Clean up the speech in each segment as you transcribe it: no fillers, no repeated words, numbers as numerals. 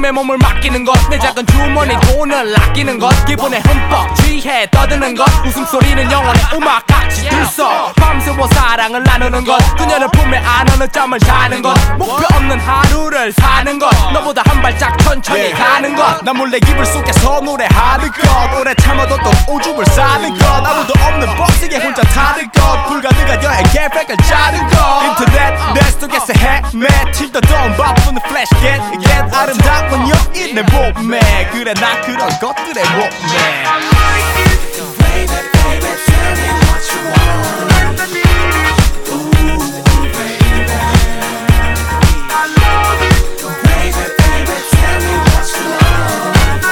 힘에 몸을 맡기는 것, 내 작은 주머니 돈을 아끼는 것, 기분에 흠뻑 취해 떠드는 것, 웃음소리는 영원의 음악같이 들썩 밤새워 사랑을 나누는 것, 그녀를 품에 안으는 잠을 자는 것, 목표 없는 하루를 사는 것, 너보다 한 발짝 천천히 가는 것, 나 몰래 이불 속에서 노래하는 것, 오래 참아도 또 오줌을 싸는 것, 아무도 없는 버스에 혼자 타는 것, 불가능한 여행 계획을 짜는 것, 인터넷 내 속에서 헤매 till the dawn 바쁘는 플래시 get 아름다운 여인 내 몸매, 그래 나 그런 것들의 몸매. Baby, baby, tell me what you want. Ooh, baby. I love you. Baby, baby, tell me what you want.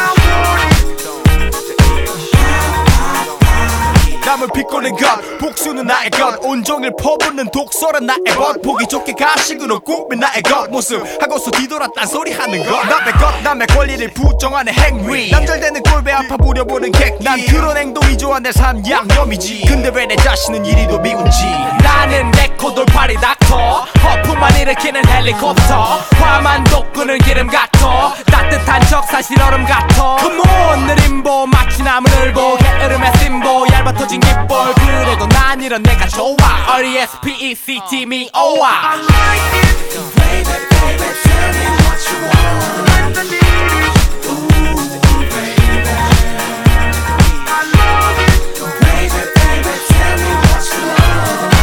남을 비꼬는 것, 복수는 나의 것, 온종일 퍼붓는 독설은 나의 것, 보기 좋게 가식으로 꾸민 나의 것, 모습 하고서 뒤돌아 딴소리 하는 것, 남의 것, 남의 권리를 부정하는 행위, 남절되는 꼴배 아파 부려보는 객기, 난 그런 행동이 좋아 내 삶 양념이지, 근데 왜 내 자신은 이리도 미운지. 나는 네코 돌팔이 닥터, 허풍만 일으키는 헬리콥터, 화만 돋구는 기름 같아, 따뜻한 척 사실 얼음 같아. Come on 느림보 마치 나무늘보, 게으름의 심보 얇아 터진 깃볼, 그래도 난 이런 내가 좋아. R-E-S-P-E-C-T me 오와. Baby, baby, tell me what you want. Ooh, baby. I love you. Baby, baby, tell me what you want.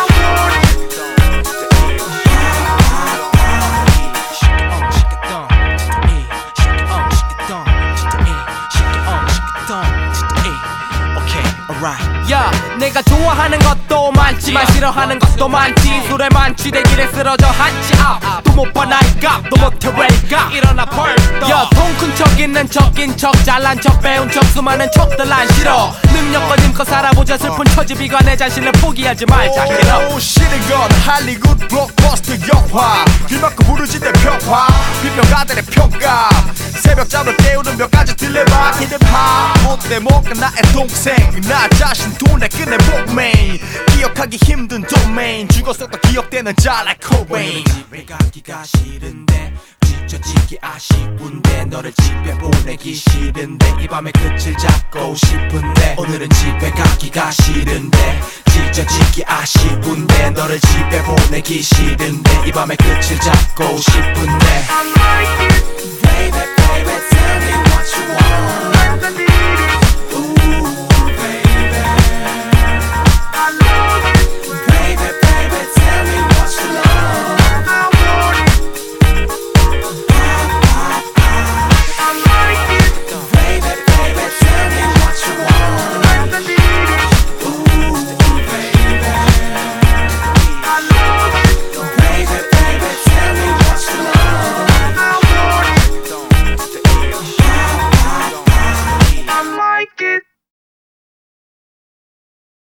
야, 내가 좋아하는 것도 많지만 싫어하는 것도 많지. 술에 만취되길래 쓰러져 한치 앞, 또 못 봐 나의 값도 못해 왜니까 일어나 벌떡. 야, 통 큰 척 있는 척인 척 잘난 척 배운 척 수많은 척들 난 싫어. 능력껏 힘껏 살아보자. 슬픈 처지비가 내 자신을 포기하지 말자. 싫은 건 할리우드 블록버스터 영화, 귀 막고 부르짖는 평화, 비평가들의 평가, 새벽잠을 깨우는 몇 가지 딜레마, 힙합 못내 못가 나의 동생, 나 자신 돈에 끝내 목메인, 기억하기 힘든 도메인, 죽었어도 기억되는 자 like Cobain. 집에 가기가 싫은데 지쳐지기 아쉬운데, 너를 집에 보내기 싫은데, 이 밤의 끝을 잡고 싶은데, 오늘은 집에 가기가 싫은데 지쳐지기 아쉬운데, 너를 집에 보내기 싫은데, 이 밤의 끝을 잡고 싶은데.